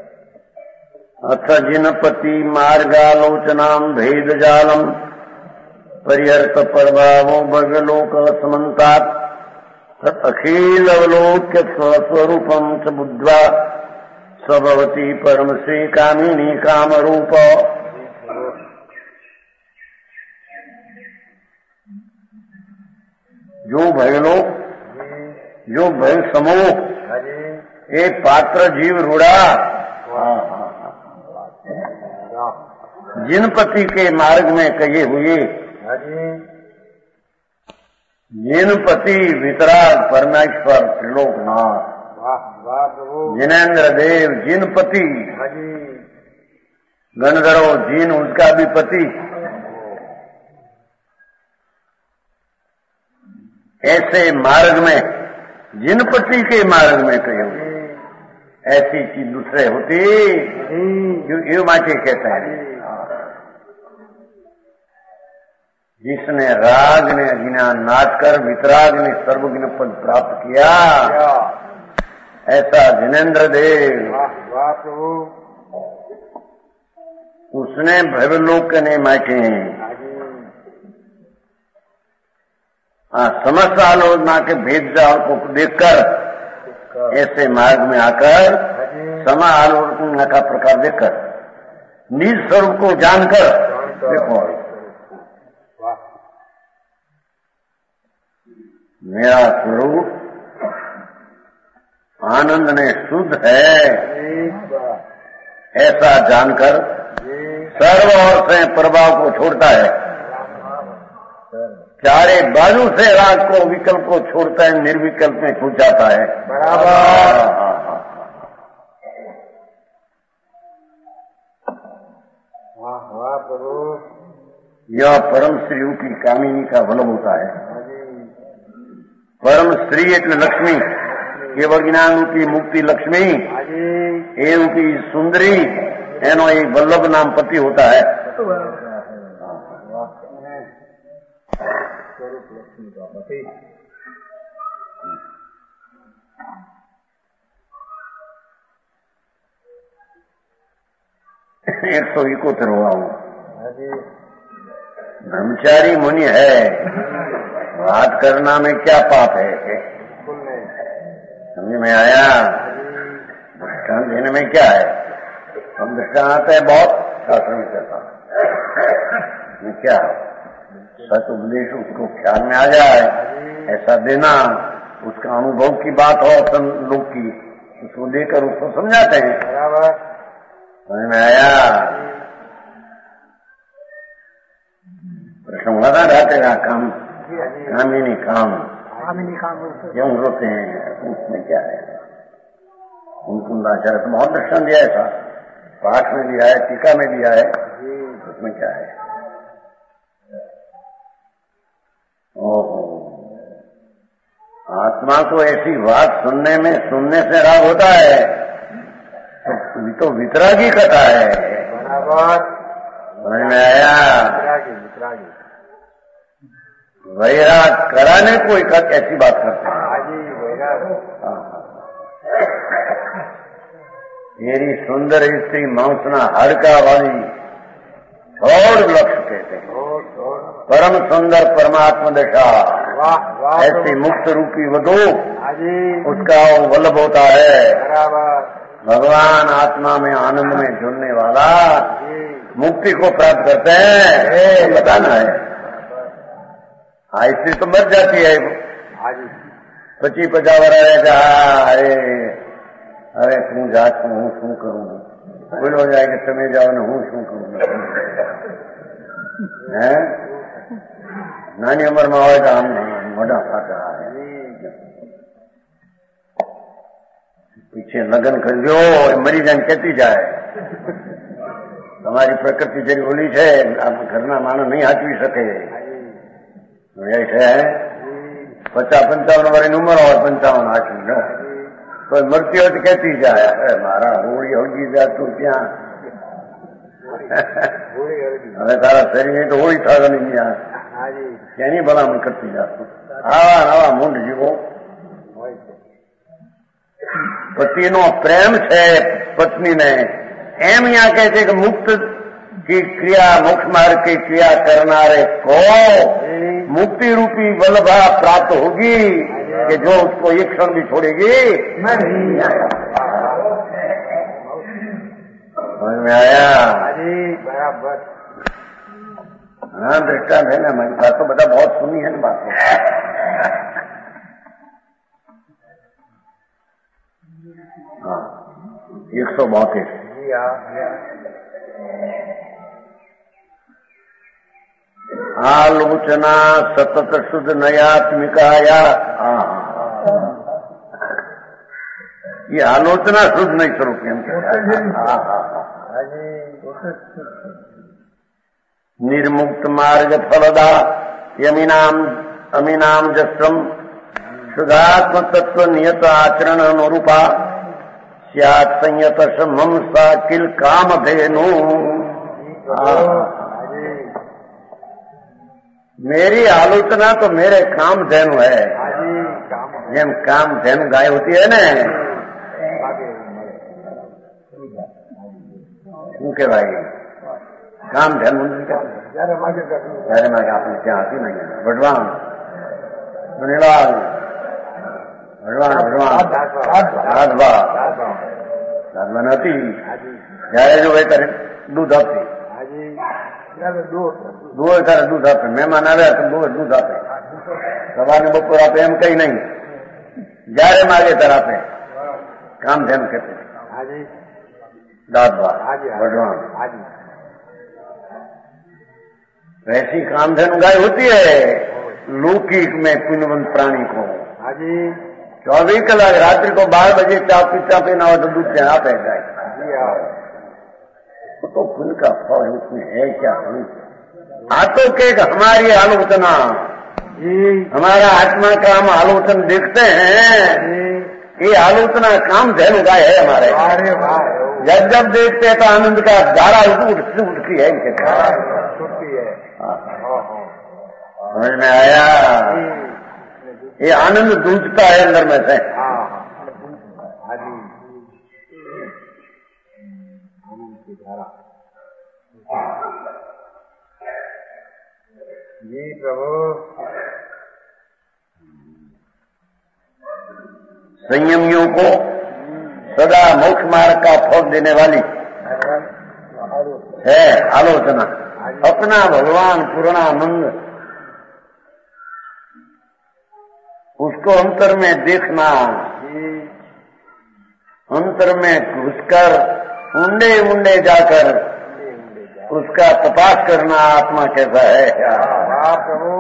अथ जिनपति मार्गालोचनाम भेद जालम परिहर्त प्रभावो भगलोक समन्तात् तत् अखिल अवलोक्य स्वस्वरूपम च बुद्ध्वा स्वभवती परम श्री कामिनी काम रूप। जो भयलोक, जो भय समूह, ये पात्र जीव रूढ़ा जिनपति के मार्ग में कहे हुए, जिनपति वितराग परमेश्वर त्रिलोकनाथ, जिनेन्द्र देव जिनपति, गणधरो जिन उसका भी पति, ऐसे मार्ग में, जिनपति के मार्ग में कहे हुए, ऐसी चीज दूसरे होती जो माटे कहते हैं। जिसने राग ने अज्ञान नाच कर वितराग ने सर्वज्ञ पद प्राप्त किया, ऐसा जिनेन्द्र देव, उसने भवलोक ने माटे समस्त आलोचना के भेद जाल को देखकर, ऐसे मार्ग में आकर समा आलोचना का प्रकार देखकर, निज स्वरूप को जानकर, देखो मेरा स्वरूप आनंद ने शुद्ध है, ऐसा जानकर सर्व ओर से प्रभाव को छोड़ता है, चारे बाजू से राग को विकल्प को छोड़ता है, निर्विकल्प में छूट जाता है। बराबर। यह परम श्री की कामिनी का वल्लभ होता है। परम श्री એટલે લક્ષ્મી, કેવળ જ્ઞાન રૂપી મુક્તિ લક્ષ્મી, એ રૂપી સુંદરી, એનો એક વલ્લભ નામ પતિ होता है। 171 हुआ हूँ। हाँ जी। ब्रह्मचारी मुनि है, बात करना में क्या पाप है? बिल्कुल नहीं। समझ में आया? दृष्टांत देने में क्या है? हम दृष्टांत है बहुत शास्त्र में कहता क्या सत उपदेश उसको ख्याल में आ जाए ऐसा देना, उसका अनुभव की बात हो अपन लोग की, उसको देकर उसको समझाते हैं। बराबर। समझ में आया? प्रश्न हुआ था रहते का काम कामिनी काम क्यों रोते हैं? उसमें क्या है? कुंदाचार्य तो बहुत दर्शन दिया है, था पाठ में दिया है, टीका में दिया है, उसमें क्या है? ओहो, आत्मा को ऐसी बात सुनने से राग होता है तो वितरागी कथा है। बराबर। समझ में आया? वितरागी वैराग कराने को ऐसी बात करते हैं। हाँ जी, वैराग। मेरी सुंदर स्त्री मांसना हड़का वाली छोड़ लक्ष्य कहते हैं। परम सुंदर परमात्मा दशा, ऐसी मुक्त रूपी वधू, उसका वो वल्लभ होता है। भगवान आत्मा में आनंद में जुड़ने वाला मुक्ति को प्राप्त करते हैं, बताना है। स्त्री तो मर जाती है 25-50 वर्ष, अरे तू जात हूँ शू करूँ, भूल हो जाएगी समय जाओ न हूँ शू करूँ है। नानी उम्र में होगा हम मोटा फाट रहा है, पीछे लगन कर जो मरी जान कहती जाए તમારી પ્રકૃતિ જેવી ઓલી છે, ઘરના માણસ નહીં હાચવી શકે છે। 50-55 વર્ષની ઉંમર હોય, 55 હાચવી લો તો મૃત્યુ જ કહેતી જાય, અરે મારા હોળી હળગી જાતું ત્યાં, હવે તારા શરીર તો હોળી થવાની ત્યાં ત્યાંની ભલામણ કરતી જાતું। આવા મૂંડ જીવો પતિનો પ્રેમ છે પત્નીને, એમ यहाँ कहते कि मुक्त की क्रिया, मोक्ष मार्ग की क्रिया करनारे को मुक्ति रूपी वल्लभा प्राप्त होगी कि जो उसको एक क्षण भी छोड़ेगी नहीं। समझ में आया? बराबर। हाँ, दृष्टांत है ना, हमारी बात तो बता बहुत सुनी है ना बात। हाँ, 132 आलोचना सतत शुद्ध नयात्मिकाया। ये आलोचना शुद्ध नहीं स्वरूप निर्मुक्त मार्ग फलदा अमीनाम जस्रम शुद्धात्म तत्व नियत आचरण अनुरूपा स्यात् संयत मम सा किल काम धेनु। मेरी आलोचना तो मेरे काम धेनु है, જેમ काम धेनु गाय होती है ना, શું કહેવાય काम धेनु જ્યારે માગે આપણે ત્યાં હતી નહીં, વઢવાણ સુનેલાલ રાધવા નથી, જયારે જો ત્યારે દૂધ આપતી, ત્યારે દૂધ આપે, મહેમાન આવ્યા તો દૂધ આપે, સવારને બપોર આપે એમ કઈ નહીં, જયારે માગે ત્યારે આપે, કામ ધેમ કહેते दादवा वढवान। वैसी कामधेनु गाय होती है लौकिक में पुण्यवंत प्राणी को। 24 कलाक रात्रि को 12 बजे चाय पीना हो तो दूध से आप है गाय, तो पुण्य का फल उसमें है क्या? आतो के हमारी आलोचना, हमारा आत्मा का हम आलोचन देखते हैं, ये आलोचना काम धेनु गाय है हमारे। जब जब देखते हैं तो आनंद का धारा उठती है इनके, समझ में आया? ये आनंद दूधता है अंदर में से। जी प्रभु। संयमियों को सदा मोक्ष मार्ग का फल देने वाली है आलोचना। अपना भगवान पूर्णानंद उसको अंतर में देखना, अंतर में घुसकर ऊंडे ऊंडे जाकर उसका तपास करना आत्मा कैसा है। प्रभु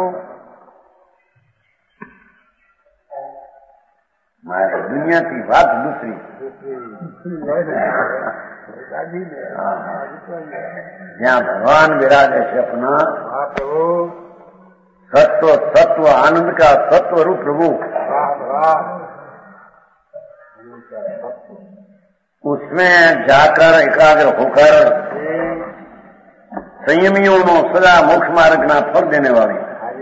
हमारी दुनिया की बात दूसरी। जहाँ भगवान विराजे से अपना प्रभु सत्व सत्व आनंद का सत्व रूप प्रभु, उसमें जाकर एकाग्र होकर संयमियों नो सदा मोक्ष मार्ग ना फल देने वाली।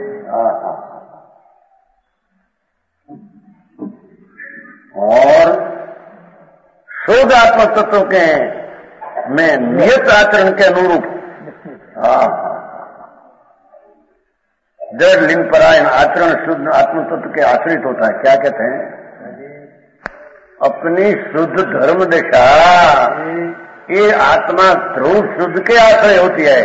और शुद्ध आत्म तत्व के में नियत आचरण के अनुरूप जड़ लिंग परायण आचरण शुद्ध आत्म तत्व के आश्रित होता है। क्या कहते हैं? अपनी शुद्ध धर्म दिशा ये आत्मा ध्रुव शुद्ध के आश्रय होती है।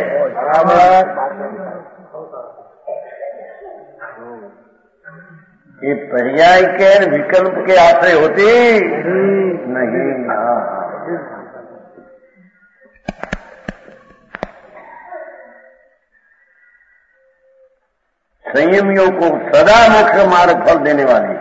ये पर्याय के विकल्प के आश्रय होती नहीं। संयमियों को सदा मोक्ष मार्ग फल देने वाली।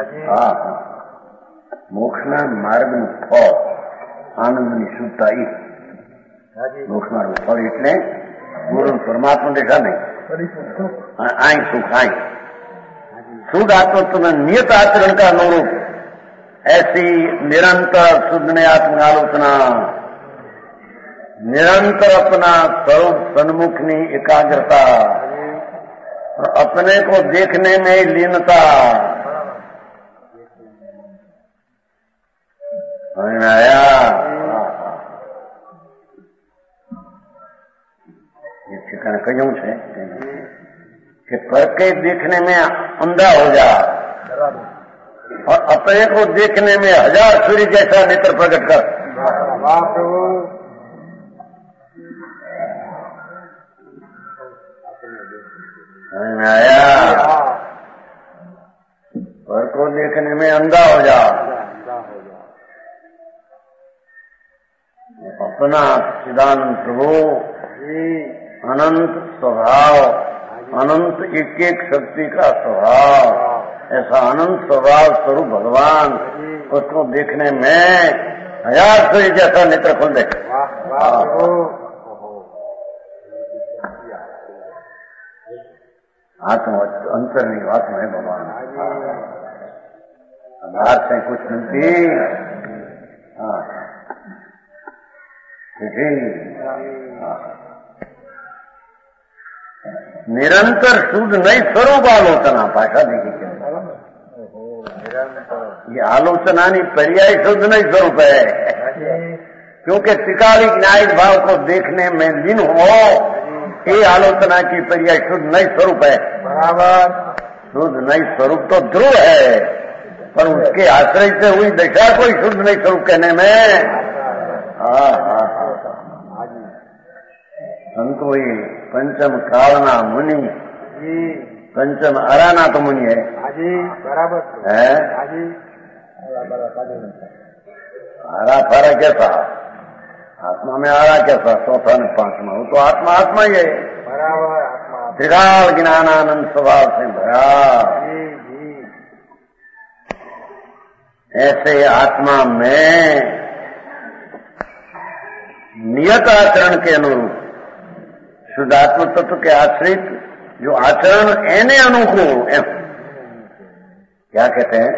मोक्ष मार्ग નું ફળ આનંદની શુદ્ધતા એ મોક્ષ માર્ગ ફળ એટલે ગુરુ પરમાત્મા દેખા નહીં આઈ સુખ આઈ शुद्ध आत्मत्व में नियत आचरण का अनुरूप ऐसी निरंतर शुद्ध ने आत्म आलोचना, निरंतर अपना स्वरूप सन्मुखनी एकाग्रता और अपने को देखने में लीनता, आया ये ठिकाना कहीं से कि परके देखने में अंधा हो जा और अपने को देखने में हजार सूर्य जैसा नेत्र प्रकट कर। आया पर को देखने में अंधा हो जा, अपना चिदानंद प्रभु अनंत स्वभाव, अनंत एक एक शक्ति का स्वभाव, ऐसा अनंत स्वभाव स्वरूप भगवान उसको देखने में हजार सूर्य जैसा नेत्र खुल दे। आत्मा अंतर नहीं, आत्मा है भगवान। बाहर से कुछ मिलती निरंतर शुद्ध नई स्वरूप आलोचना भाषा देखी क्या? ये आलोचना नहीं पर्याय शुद्ध नई स्वरूप है, क्योंकि त्रिकालिक न्यायिक भाव को देखने में लीन हो, ये आलोचना की पर्याय शुद्ध नई स्वरूप है। बराबर शुद्ध नई स्वरूप तो ध्रुव है, पर उसके आश्रय से हुई दशा कोई शुद्ध नई स्वरूप कहने में हमको ही पंचम कालना मुनि, पंचम अराना तो मुनि है। बराबर है आरा फारा कैसा आत्मा में आरा कैसा, चौथा ने पांचवा, वो तो आत्मा आत्मा ही है। बराबर आत्मा त्रिकाल ज्ञानानंद स्वभाव से भरा। ऐसे आत्मा में नियत आचरण के अनुरूप शुद्ध आत्म तत्व के आश्रित जो आचरण एने अनुकूल क्या कहते हैं?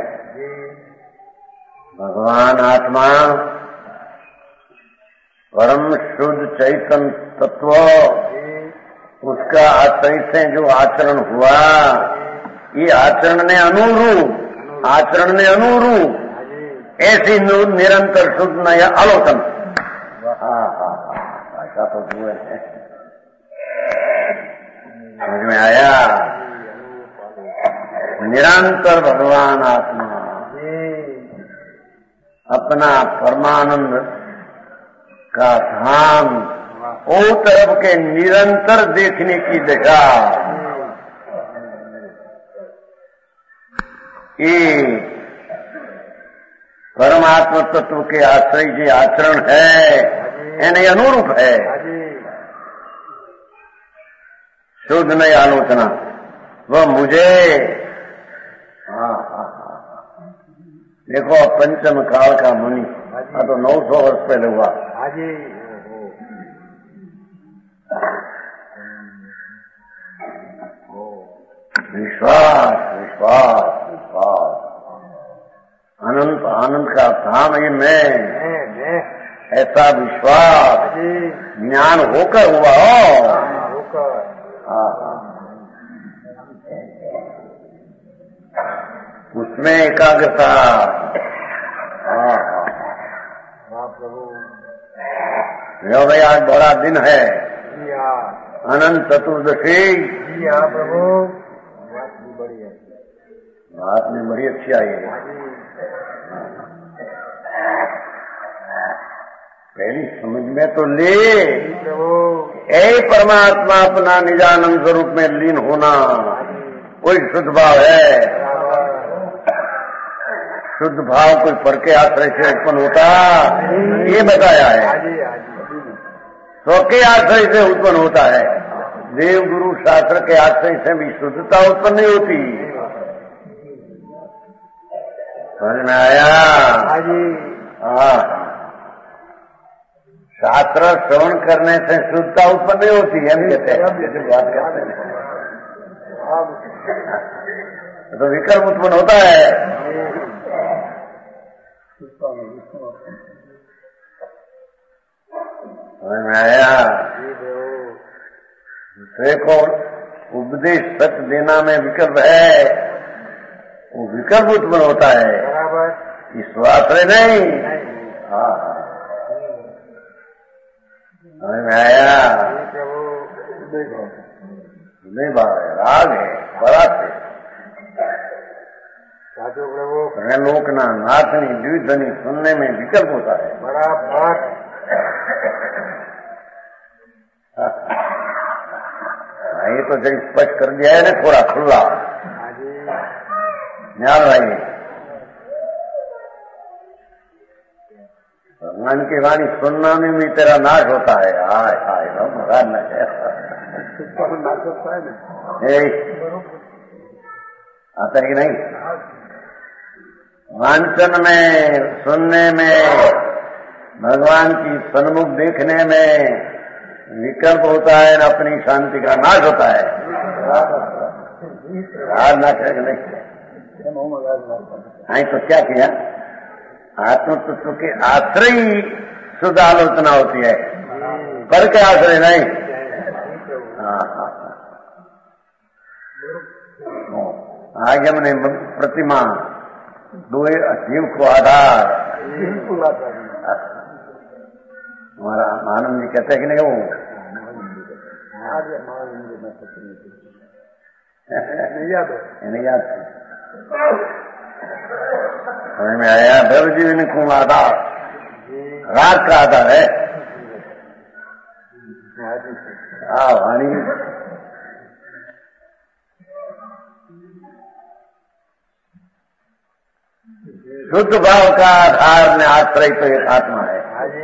भगवान आत्मा परम शुद्ध चैतन्य तत्व, उसका आश्रय से जो आचरण हुआ, ये आचरण ने अनुरूप ऐसी निरंतर शुद्ध नया आलोचन। भाषा तो हुए है समझ में आया? निरंतर भगवान आत्मा अपना परमानंद का धाम ओ तरफ के निरंतर देखने की दशा, ये परमात्मा तत्व के आश्रय जो आचरण है एने अनुरूप है। शुद्ध नहीं आलोचना, वह मुझे देखो पंचम काल का मुनि तो 900 वर्ष पहले हुआ। विश्वास विश्वास विश्वास, अनंत आनंद का धाम ही मैं, ऐसा विश्वास ज्ञान होकर हुआ हो। उसमें एकाग्रता। भाई आज बड़ा दिन है, अनंत चतुर्दशी। प्रभु बात में बड़ी अच्छी आई है। पहली समझ में तो ले, ऐ परमात्मा अपना निजानंद स्वरूप में लीन होना कोई शुद्ध भाव है। शुद्ध भाव कोई पर के आश्रय से उत्पन्न होता, ये बताया है। स्व के आश्रय से उत्पन्न होता है। देव गुरु शास्त्र के आश्रय से भी शुद्धता उत्पन्न नहीं होती। समझ में आया? हाँ, शास्त्र श्रवण करने से शुद्धता उत्पन्न नहीं होती है, हम कहते हैं, जैसे बात करते हैं तो विकल्प उत्पन्न होता है। समझ में आया? दूसरे को उपदेश सत्य देना में विकल्प है, वो विकल्प उत्पन्न होता है, ईश्वराश्रय नहीं। हाँ, समझ में आया? नहीं बात है, राग है, बरात है। लोकना नाथनी द्विध्वनि सुनने में विकल्प होता है। बराबर। ये तो जब स्पष्ट कर दिया है ना, थोड़ा खुला ध्यान रहिए। भगवान की वाणी सुनना में भी तेरा नाश होता है। हाय हाय महाराज नाश आता है कि नहीं? वांचन में, सुनने में, भगवान की सन्मुख देखने में विकल्प होता है, अपनी शांति का नाश होता है। नाश है कि नहीं? हाँ, तो क्या किया? आत्म तत्व के आश्रय शुद्ध आलोचना होती है, पर के आश्रय नहीं। आगे हमने प्रतिमा दो जीव को आधार, हमारा आनंद जी कहते हैं कि नहीं? वो नहीं याद समझ में आया? भैरव जी ने कौन आधार, राग का आधार है। हाँ, वाणी शुद्ध भाव का आधार में आश्रय तो एक आत्मा है।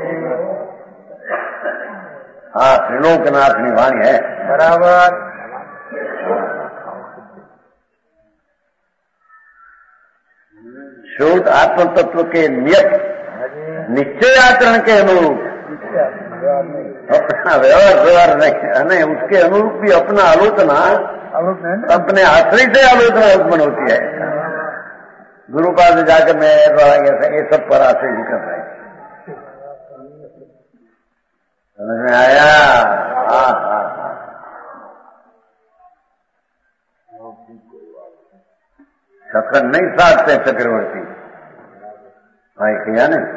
हाँ, त्रिलोकनाथ निभानी है। बराबर। शुद्ध आत्म तत्व के नियत निश्चय आचरण के अनुरूप, अपना व्यवहार नहीं, उसके अनुरूप भी अपना आलोचना, अपने आश्रय से आलोचना उत्पन्न होती है। गुरु पास जाकर मैं ये सब पर आश्रय भी कर रहे हैं। समझ में आया? हाँ हाँ हाँ। चक्कर नहीं साधते चक्रवर्ती भाई, किया नहीं?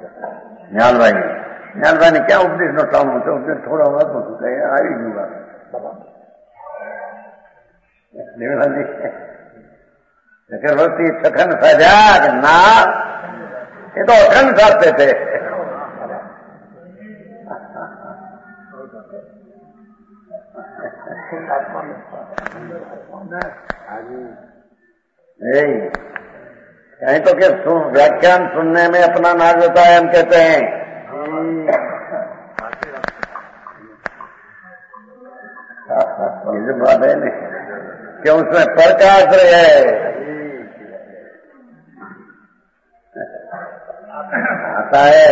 न्याल भाई ने क्या उपदेश न काम होता, उपदेश थोड़ा हुआ तो आ ही दूंगा। चक्रवर्ती सखन सजाग ना, ये तो अखंड साधते थे। कहीं तो क्या व्याख्यान सुनने में अपना नाज होता है, हम कहते हैं। ये जो बात है नहीं क्यों, उसमें पर का आश्रय है। आता है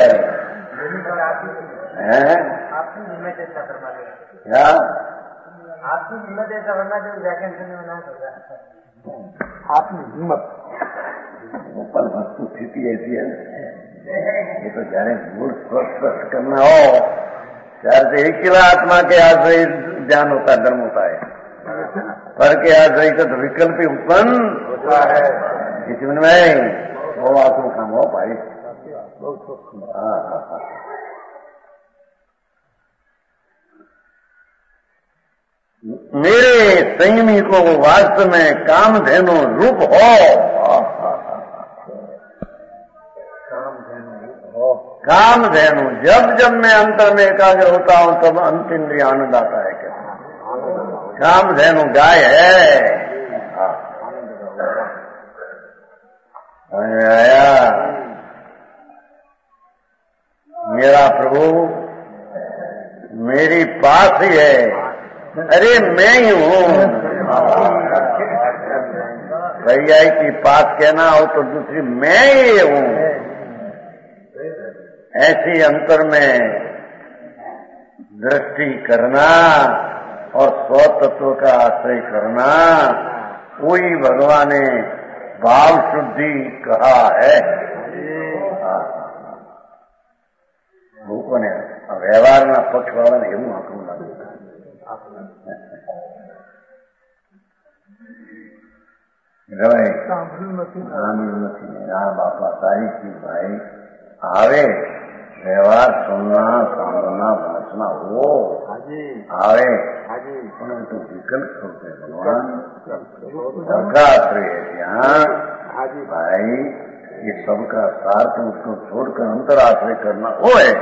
आपकी हिम्मत ऐसा करना क्या, आपकी हिम्मत ऐसा करना जो व्याख्यान सुनने में ना होगा। आपकी हिम्मत पर वस्तु स्थिति ऐसी है, ये तो जाने मूल स्पष्ट करना हो, चार से एक किला आत्मा के आश्रय ज्ञान होता है, धर्म होता है। पर के आश्रय का तो विकल्प ही उत्पन्न होता है। इस में वो आंसू काम हो भाई। मेरे संयमी को वास्तव में कामधेनु रूप हो। कामधेनु, जब जब मैं अंतर में एकाग्र होता हूं तब अंत इंद्रिय आनंद आता है। क्या कामधेनु गाय है। आया मेरा प्रभु मेरी पास ही है। अरे मैं ही हूँ। भैया की पास कहना हो तो दूसरी मैं ही हूँ। ऐसी अंतर में दृष्टि करना और स्वतत्व का आश्रय करना, वही भगवान ने भाव शुद्धि कहा है। લોકોને વ્યવહારના પક્ષવાળાને એવું આંકડું લાગે સાંભળ્યું નથી। આ બાપા સાહિત્ય ભાઈ આવે વ્યવહાર સુનના સાંભળના વાંચના हो આવે પરંતુ વિકલ્પ સ્વરૂપે ભગવાન દત્તાત્રેય ત્યાં भाई ये सबका सार तो उसको छोड़कर अंतर आश्रय करना वो है।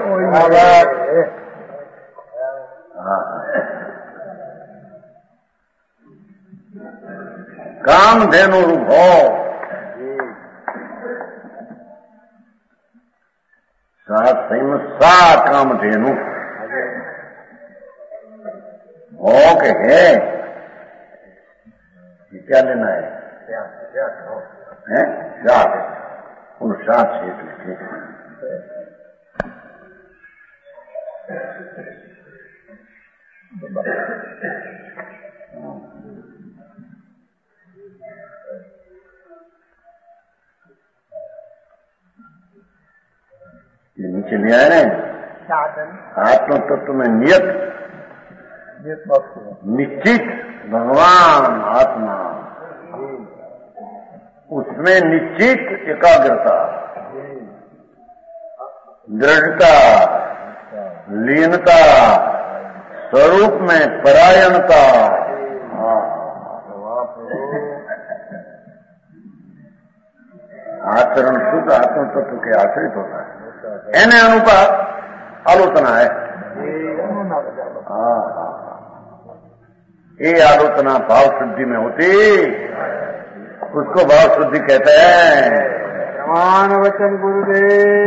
कामधेनु रूप हो, सा कामधेनु हो के है। ये क्या लेना है? जात पुरुषार्थ से पीछे ये नीचे ले आए ना, आत्म तत्व में निश्चित भगवान आत्मा, उसमें निश्चित एकाग्रता, दृढ़ता, लीनता, स्वरूप में परायणता। आचरण शुद्ध आत्म तत्व के आश्रित होता है। एने अनुपात आलोचना है। ये आलोचना भाव शुद्धि में होती, उसको भाव शुद्धि कहते हैं। प्रमाण वचन गुरुदेव।